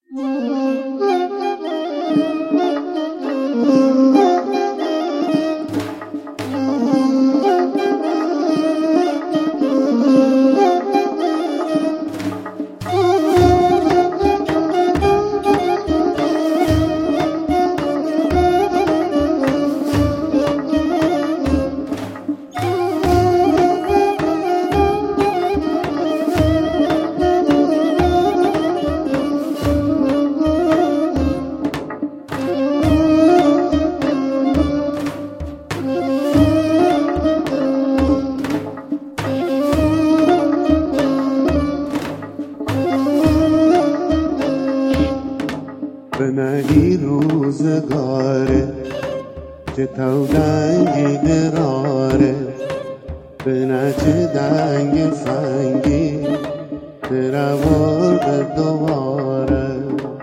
بنهی روزگاره چه تو دنگی دراره بنه چه دنگ فنگی درورد دوباره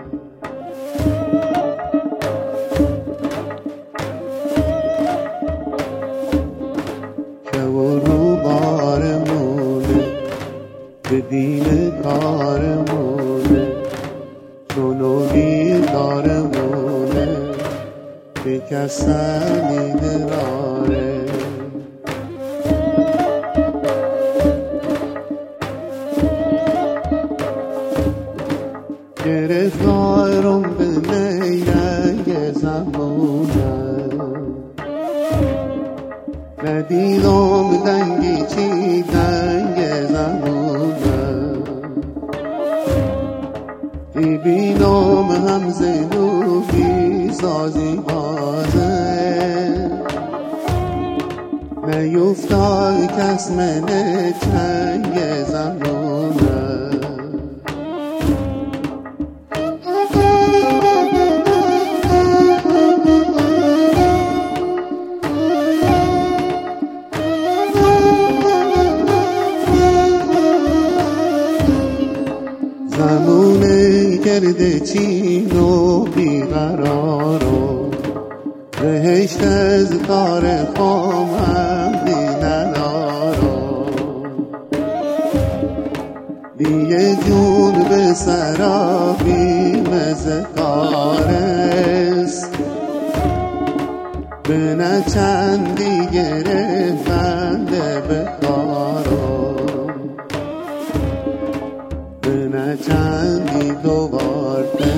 شب و رو بارمونه به دین کارمونه چونوی دارمونه شکستنی دراره گرفتارم به نیرنگ زمونه ندیدم دنگی چی دنگ زمونه ببینم هم زنوبی سازی بازه نیفتاد کس منه چنگ زمونه زمونه کرده چین و بیقرارو بهشت از کار خامم بی ندارو بیه جون به سرا بی مزکارست بنه چندی گرفنده به کارو بنه چندی دوباره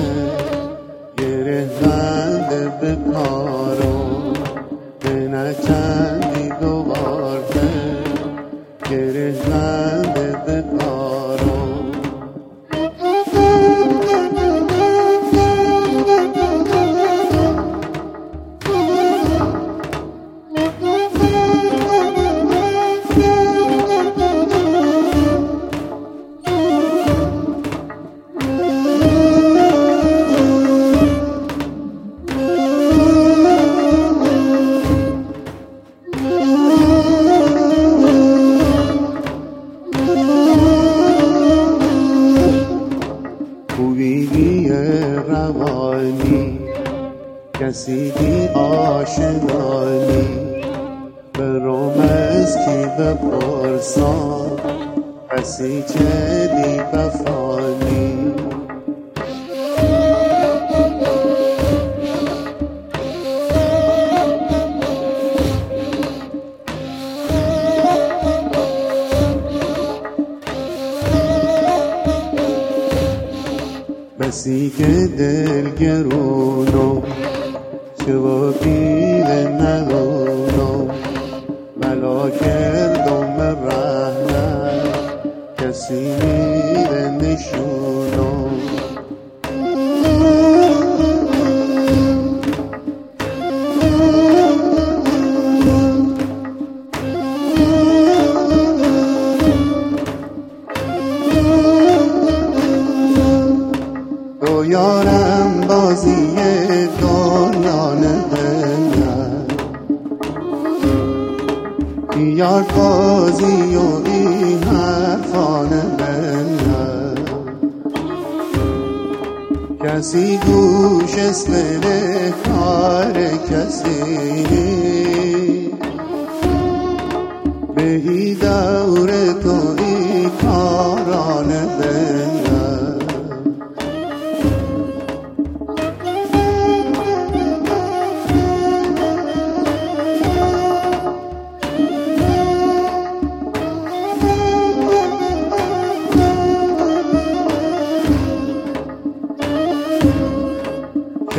گرفنده به کارو بنه چندی دوباره گرفنده به کارو خوبی روانی کسی بی آشنایی برام از کی بپرسم کسی چه بی وفانی بسی که دلگرونم چه و پیل ندونم بلا کردم رهنم کسی میره نشونم تو یارم بازی دنیا نبینم یار بازی و این حرفا نبینم کسی گوش اسمه کار کسی بهی دور تو ای کارا نبینم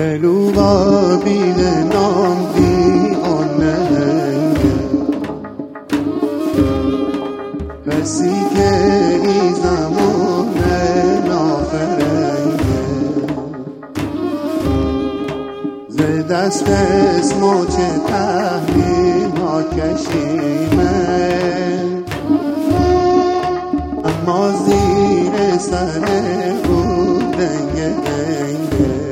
دلوغا بید نام دی آن نهنگه کسی که ای زمان نافرنگه ز دست اسمو چه تحمیل ها کشیمه اما زیر سر او دنگه دنگه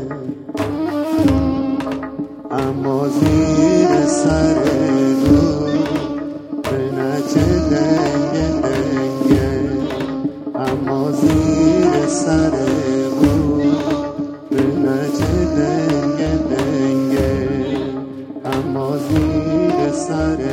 اما زیر سر او بنچه دنگه دنگه اما زیر سر او بنچه دنگه دنگه اما زیر سر